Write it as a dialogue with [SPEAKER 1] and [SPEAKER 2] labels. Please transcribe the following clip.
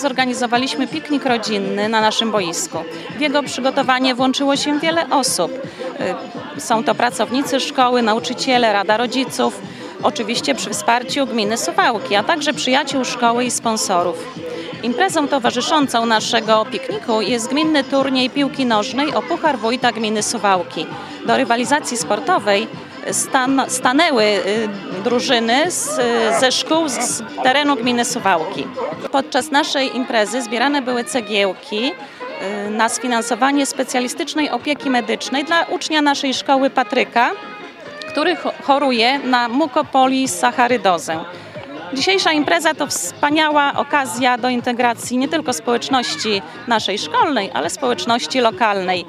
[SPEAKER 1] Zorganizowaliśmy piknik rodzinny na naszym boisku. W jego przygotowanie włączyło się wiele osób. Są to pracownicy szkoły, nauczyciele, Rada Rodziców, oczywiście przy wsparciu gminy Suwałki, a także przyjaciół szkoły i sponsorów. Imprezą towarzyszącą naszego pikniku jest gminny turniej piłki nożnej o Puchar Wójta Gminy Suwałki. Do rywalizacji sportowej stanęły drużyny ze szkół z terenu gminy Suwałki. Podczas naszej imprezy zbierane były cegiełki na sfinansowanie specjalistycznej opieki medycznej dla ucznia naszej szkoły Patryka, który choruje na mukopolisacharydozę. Dzisiejsza impreza to wspaniała okazja do integracji nie tylko społeczności naszej szkolnej, ale społeczności lokalnej.